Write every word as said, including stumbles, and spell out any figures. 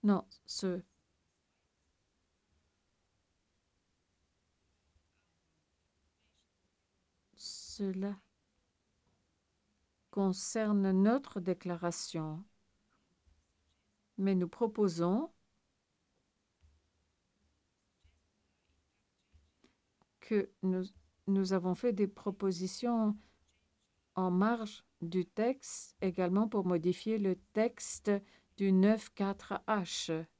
Non, ce, cela concerne notre déclaration, mais nous proposons que nous, nous avons fait des propositions en marge du texte également pour modifier le texte du neuf quatre H.